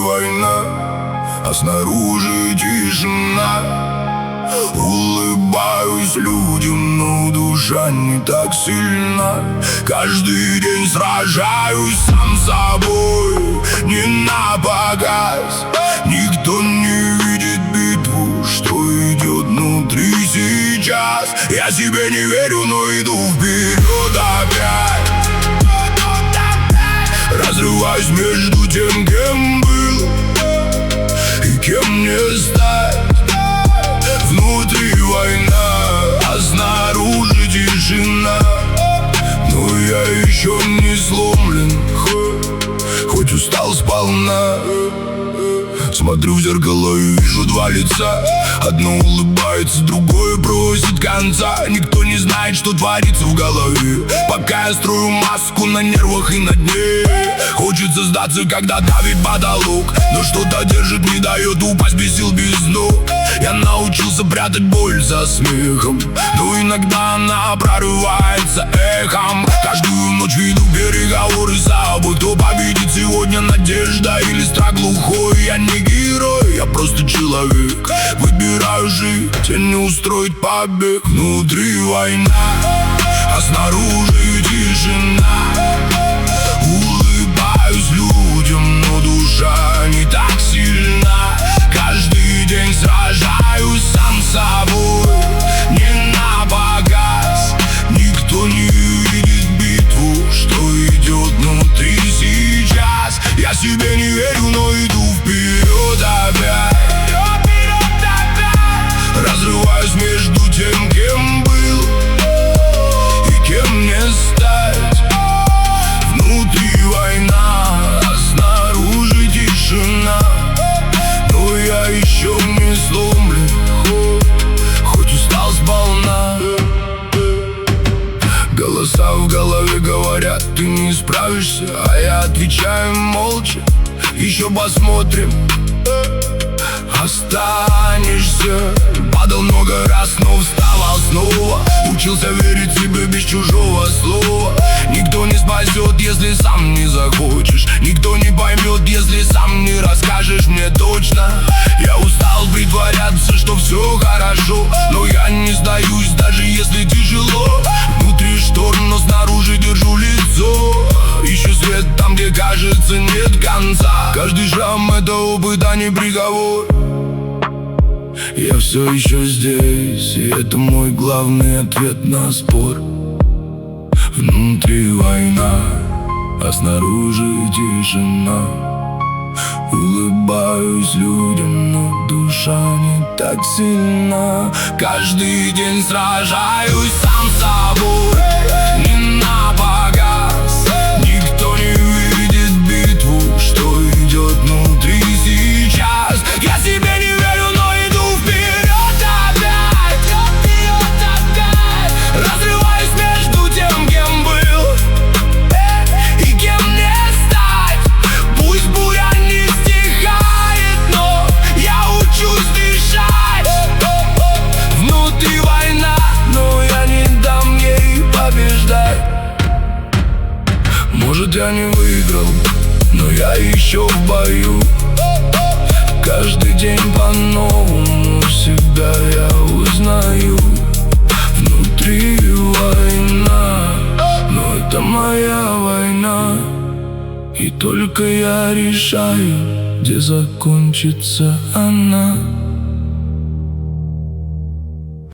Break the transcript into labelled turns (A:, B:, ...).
A: война, а снаружи тишина. Улыбаюсь людям, но душа не так сильна. Каждый день сражаюсь сам с собой, не напоказ. Никто не видит битву, что идет внутри сейчас. Я себе не верю, но иду вперед опять. Разрываюсь между тем, кем был и кем мне стать. Внутри война, а снаружи тишина. Но я еще не сломлен, хоть устал сполна. Смотрю в зеркало и вижу два лица. Одно улыбается, другое просит конца. Никто не знает, что творится в голове, пока я строю маску на нервах и на дне. Хочется сдаться, когда давит потолок, но что-то держит, не дает упасть без сил, без ног. Я научился прятать боль за смехом, но иногда она прорывается эхом. Каждую ночь веду переговоры с собой. Кто победит сегодня, надежда или страх глухой? Я не герой, я просто человек. Выбираю жить, а не устроить побег. Внутри война, а снаружи тишина. Улыбаюсь людям, но душа не так сильна. Каждый день сражаюсь сам с собой, не напоказ. Никто не видит битву, что идет внутри сейчас. Я себе не верю, но иду вперед опять. Разрываюсь между тем, кем был и кем мне стать. Внутри война, а снаружи тишина. Но я еще не сломлен, хоть устал сполна. Голоса в голове говорят, ты не справишься, а я отвечаю молча, еще посмотрим. Останешься. Падал много раз, но вставал снова. Учился верить себе без чужого слова. Никто не спасет, если сам не захочешь. Никто не поймет, если сам не расскажешь мне точно. Я устал притворяться, что все хорошо, но я не сдаюсь, даже если тяжело. Внутри шторм, но снаружи держу лицо. Ищу свет там, где кажется нет конца. Каждый шрам — это опыт, а не приговор. Я все еще здесь, и это мой главный ответ на спор. Внутри война, а снаружи тишина. Улыбаюсь людям, но душа не так сильна. Каждый день сражаюсь сам с собой, не напоказ. Никто не видит битву, что идет внутри сейчас. Я себе не верю, но иду вперед опять. Разрываюсь между тем, кем был и кем мне стать. Пусть буря не стихает, но я учусь дышать. Внутри война, но я не дам ей побеждать. Может, я не выиграл, но я еще в бою. Каждый день по-новому себя я узнаю. Внутри война, но это моя война. И только я решаю, где закончится она.